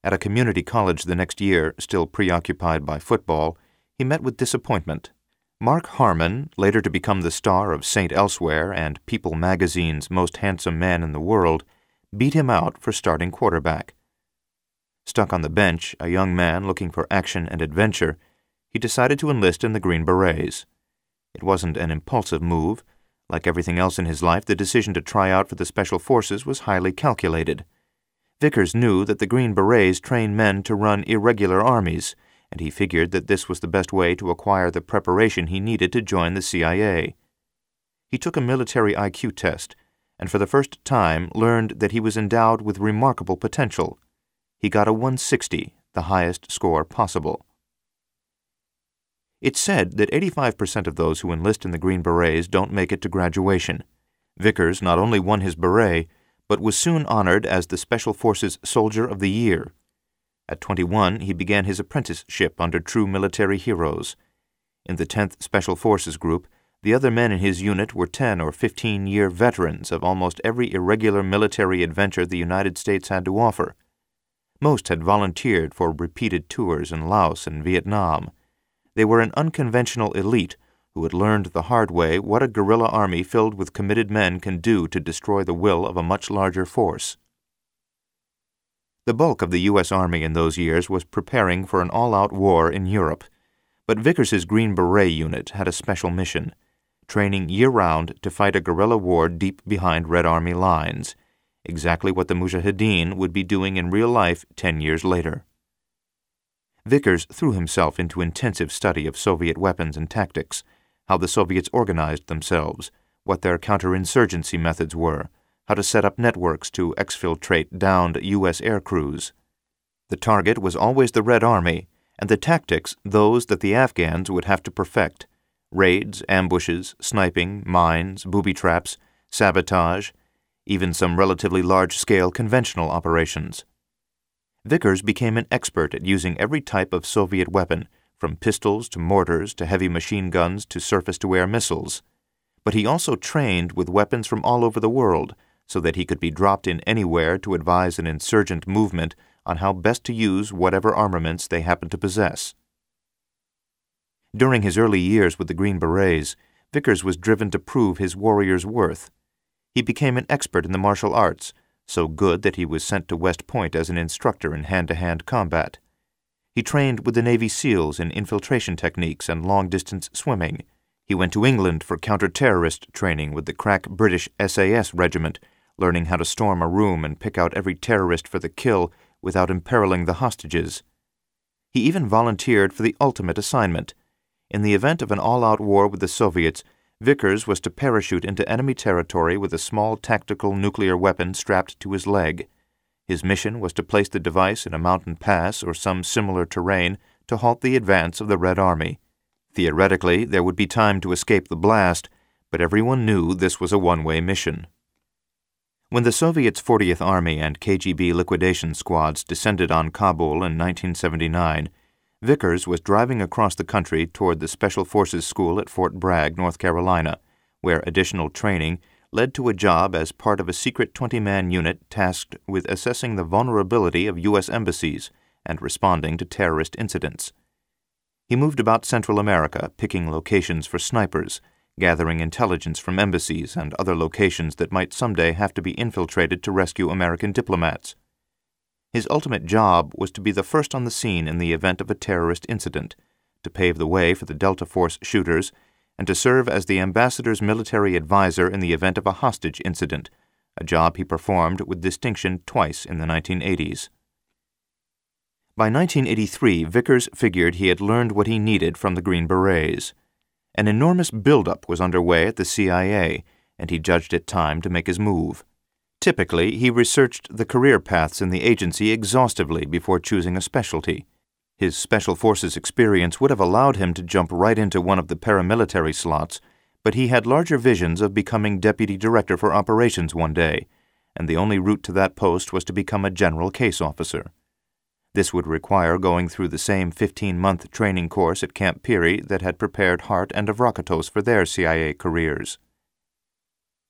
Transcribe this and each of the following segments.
At a community college the next year, still preoccupied by football, he met with disappointment. Mark Harmon, later to become the star of St. Elsewhere and People magazine's Most Handsome Man in the World, beat him out for starting quarterback. Stuck on the bench, a young man looking for action and adventure, he decided to enlist in the Green Berets. It wasn't an impulsive move. Like everything else in his life, the decision to try out for the Special Forces was highly calculated. Vickers knew that the Green Berets train men to run irregular armies, and he figured that this was the best way to acquire the preparation he needed to join the CIA. He took a military IQ test, and for the first time learned that he was endowed with remarkable potential. He got a 160, the highest score possible. It's said that 85% of those who enlist in the Green Berets don't make it to graduation. Vickers not only won his beret, but was soon honored as the Special Forces Soldier of the Year. At 21, he began his apprenticeship under true military heroes. In the 10th Special Forces Group, the other men in his unit were 10 or 15-year veterans of almost every irregular military adventure the United States had to offer. Most had volunteered for repeated tours in Laos and Vietnam. They were an unconventional elite who had learned the hard way what a guerrilla army filled with committed men can do to destroy the will of a much larger force. The bulk of the U.S. Army in those years was preparing for an all-out war in Europe, but Vickers's Green Beret unit had a special mission, training year-round to fight a guerrilla war deep behind Red Army lines, exactly what the Mujahideen would be doing in real life 10 years later. Vickers threw himself into intensive study of Soviet weapons and tactics, how the Soviets organized themselves, what their counterinsurgency methods were, how to set up networks to exfiltrate downed U.S. air crews. The target was always the Red Army, and the tactics those that the Afghans would have to perfect: raids, ambushes, sniping, mines, booby traps, sabotage, even some relatively large-scale conventional operations. Vickers became an expert at using every type of Soviet weapon, from pistols to mortars to heavy machine guns to surface-to-air missiles. But he also trained with weapons from all over the world, so that he could be dropped in anywhere to advise an insurgent movement on how best to use whatever armaments they happened to possess. During his early years with the Green Berets, Vickers was driven to prove his warrior's worth. He became an expert in the martial arts, so good that he was sent to West Point as an instructor in hand-to-hand combat. He trained with the Navy SEALs in infiltration techniques and long-distance swimming. He went to England for counter-terrorist training with the crack British SAS regiment, learning how to storm a room and pick out every terrorist for the kill without imperiling the hostages. He even volunteered for the ultimate assignment. In the event of an all-out war with the Soviets, Vickers was to parachute into enemy territory with a small tactical nuclear weapon strapped to his leg. His mission was to place the device in a mountain pass or some similar terrain to halt the advance of the Red Army. Theoretically, there would be time to escape the blast, but everyone knew this was a one-way mission. When the Soviets' 40th Army and KGB liquidation squads descended on Kabul in 1979, Vickers was driving across the country toward the Special Forces School at Fort Bragg, North Carolina, where additional training led to a job as part of a secret 20-man unit tasked with assessing the vulnerability of U.S. embassies and responding to terrorist incidents. He moved about Central America, picking locations for snipers, gathering intelligence from embassies and other locations that might someday have to be infiltrated to rescue American diplomats. His ultimate job was to be the first on the scene in the event of a terrorist incident, to pave the way for the Delta Force shooters, and to serve as the ambassador's military advisor in the event of a hostage incident, a job he performed with distinction twice in the 1980s. By 1983, Vickers figured he had learned what he needed from the Green Berets. An enormous buildup was underway at the CIA, and he judged it time to make his move. Typically, he researched the career paths in the agency exhaustively before choosing a specialty. His Special Forces experience would have allowed him to jump right into one of the paramilitary slots, but he had larger visions of becoming Deputy Director for Operations one day, and the only route to that post was to become a general case officer. This would require going through the same 15-month training course at Camp Peary that had prepared Hart and Avrakotos for their CIA careers.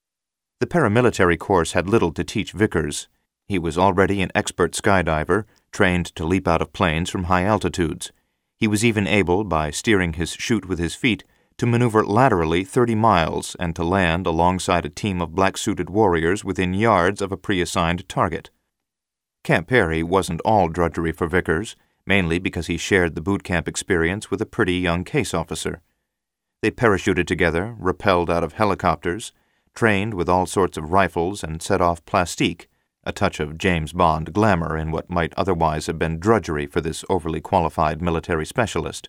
The paramilitary course had little to teach Vickers. He was already an expert skydiver, trained to leap out of planes from high altitudes. He was even able, by steering his chute with his feet, to maneuver laterally 30 miles and to land alongside a team of black-suited warriors within yards of a pre-assigned target. Camp Perry wasn't all drudgery for Vickers, mainly because he shared the boot camp experience with a pretty young case officer. They parachuted together, rappelled out of helicopters, trained with all sorts of rifles, and set off plastique, a touch of James Bond glamour in what might otherwise have been drudgery for this overly qualified military specialist.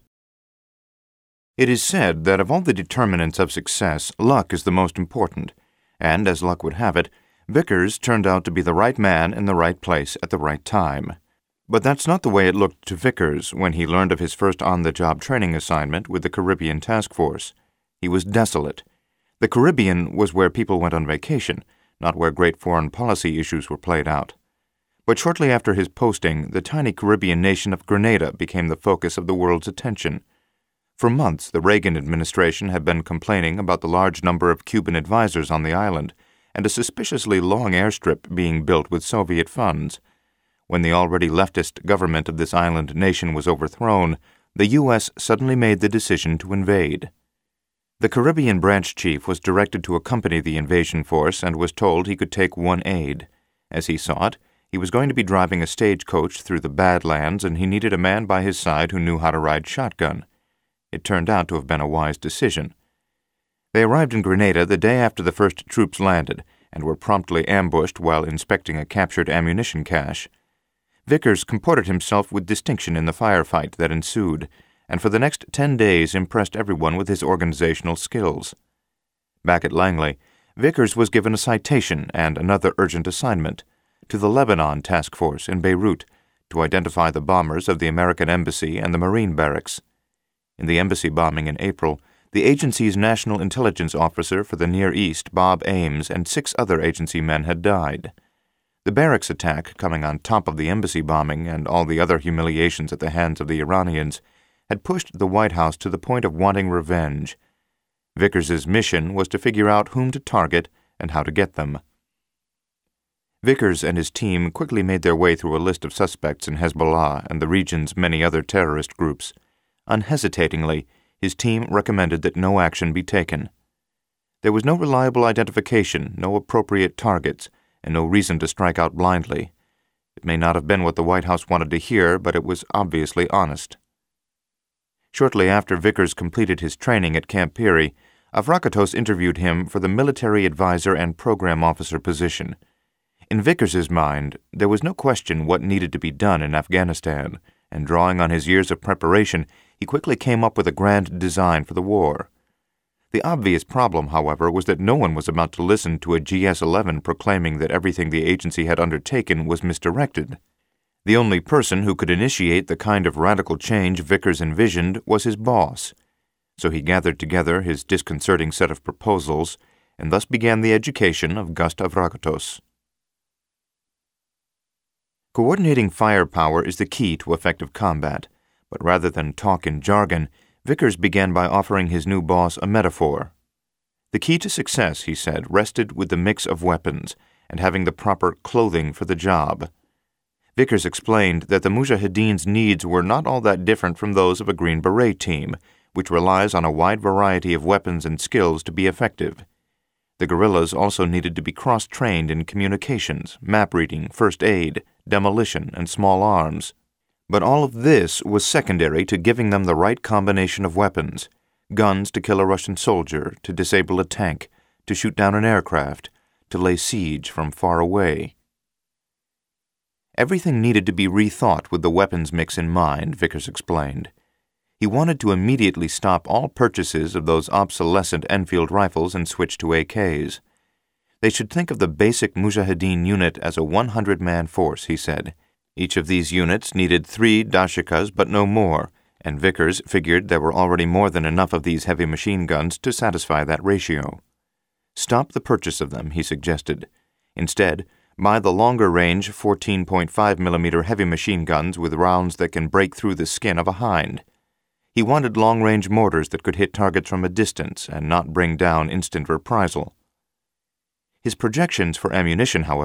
It is said that of all the determinants of success, luck is the most important, and as luck would have it, Vickers turned out to be the right man in the right place at the right time. But that's not the way it looked to Vickers when he learned of his first on-the-job training assignment with the Caribbean Task Force. He was desolate. The Caribbean was where people went on vacation, not where great foreign policy issues were played out. But shortly after his posting, the tiny Caribbean nation of Grenada became the focus of the world's attention. For months, the Reagan administration had been complaining about the large number of Cuban advisors on the island and a suspiciously long airstrip being built with Soviet funds. When the already leftist government of this island nation was overthrown, the U.S. suddenly made the decision to invade. The Caribbean branch chief was directed to accompany the invasion force and was told he could take one aide. As he saw it, he was going to be driving a stagecoach through the Badlands, and he needed a man by his side who knew how to ride shotgun. It turned out to have been a wise decision. They arrived in Grenada the day after the first troops landed and were promptly ambushed while inspecting a captured ammunition cache. Vickers comported himself with distinction in the firefight that ensued, and for the next 10 days impressed everyone with his organizational skills. Back at Langley, Vickers was given a citation and another urgent assignment to the Lebanon Task Force in Beirut to identify the bombers of the American Embassy and the Marine Barracks. In the embassy bombing in April, the agency's national intelligence officer for the Near East, Bob Ames, and 6 other agency men had died. The barracks attack, coming on top of the embassy bombing and all the other humiliations at the hands of the Iranians, had pushed the White House to the point of wanting revenge. Vickers's mission was to figure out whom to target and how to get them. Vickers and his team quickly made their way through a list of suspects in Hezbollah and the region's many other terrorist groups. Unhesitatingly, his team recommended that no action be taken. There was no reliable identification, no appropriate targets, and no reason to strike out blindly. It may not have been what the White House wanted to hear, but it was obviously honest. Shortly after Vickers completed his training at Camp Peary, Avrakatos interviewed him for the military advisor and program officer position. In Vickers's mind, there was no question what needed to be done in Afghanistan, and drawing on his years of preparation, he quickly came up with a grand design for the war. The obvious problem, however, was that no one was about to listen to a GS-11 proclaiming that everything the agency had undertaken was misdirected. The only person who could initiate the kind of radical change Vickers envisioned was his boss. So he gathered together his disconcerting set of proposals, and thus began the education of Gust Avrakatos. Coordinating firepower is the key to effective combat, but rather than talk in jargon, Vickers began by offering his new boss a metaphor. The key to success, he said, rested with the mix of weapons and having the proper clothing for the job. Vickers explained that the Mujahideen's needs were not all that different from those of a Green Beret team, which relies on a wide variety of weapons and skills to be effective. The guerrillas also needed to be cross-trained in communications, map reading, first aid, demolition, and small arms. But all of this was secondary to giving them the right combination of weapons: guns to kill a Russian soldier, to disable a tank, to shoot down an aircraft, to lay siege from far away. Everything needed to be rethought with the weapons mix in mind, Vickers explained. He wanted to immediately stop all purchases of those obsolescent Enfield rifles and switch to AKs. They should think of the basic Mujahideen unit as a 100-man force, he said. Each of these units needed 3 dashikas but no more, and Vickers figured there were already more than enough of these heavy machine guns to satisfy that ratio. Stop the purchase of them, he suggested. Instead, buy the longer-range 14.5mm heavy machine guns with rounds that can break through the skin of a hind. He wanted long-range mortars that could hit targets from a distance and not bring down instant reprisal. His projections for ammunition, however,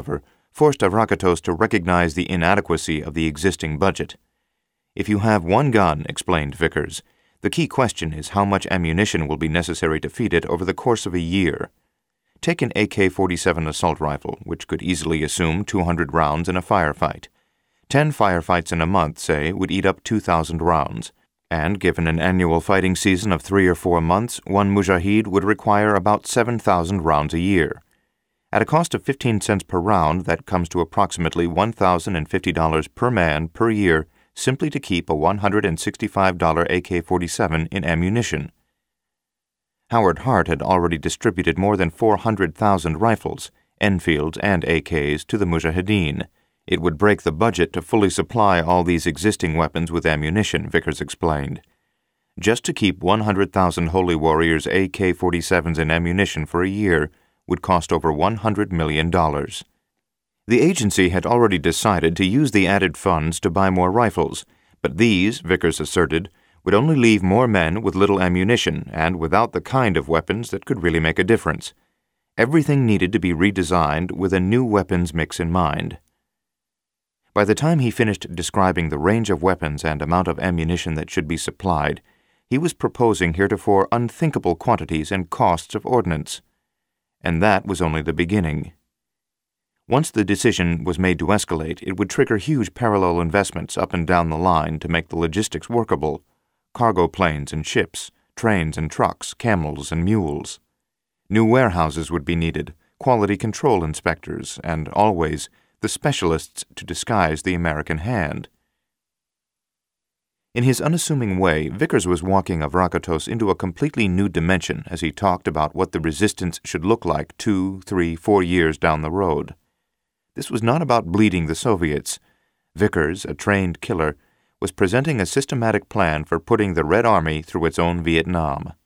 forced Avrakatos to recognize the inadequacy of the existing budget. "If you have one gun," explained Vickers, "the key question is how much ammunition will be necessary to feed it over the course of a year. Take an AK-47 assault rifle, which could easily assume 200 rounds in a firefight. 10 firefights in a month, say, would eat up 2,000 rounds. And given an annual fighting season of 3 or 4 months, one mujahid would require about 7,000 rounds a year. At a cost of 15 cents per round, that comes to approximately $1,050 per man per year simply to keep a $165 AK-47 in ammunition." Howard Hart had already distributed more than 400,000 rifles, Enfields, and AKs to the Mujahideen. It would break the budget to fully supply all these existing weapons with ammunition, Vickers explained. Just to keep 100,000 Holy Warriors AK-47s in ammunition for a year would cost over $100 million. The agency had already decided to use the added funds to buy more rifles, but these, Vickers asserted, would only leave more men with little ammunition and without the kind of weapons that could really make a difference. Everything needed to be redesigned with a new weapons mix in mind. By the time he finished describing the range of weapons and amount of ammunition that should be supplied, he was proposing heretofore unthinkable quantities and costs of ordnance. And that was only the beginning. Once the decision was made to escalate, it would trigger huge parallel investments up and down the line to make the logistics workable: cargo planes and ships, trains and trucks, camels and mules. New warehouses would be needed, quality control inspectors, and always the specialists to disguise the American hand. In his unassuming way, Vickers was walking Avrakatos into a completely new dimension as he talked about what the resistance should look like 2, 3, 4 years down the road. This was not about bleeding the Soviets. Vickers, a trained killer, was presenting a systematic plan for putting the Red Army through its own Vietnam.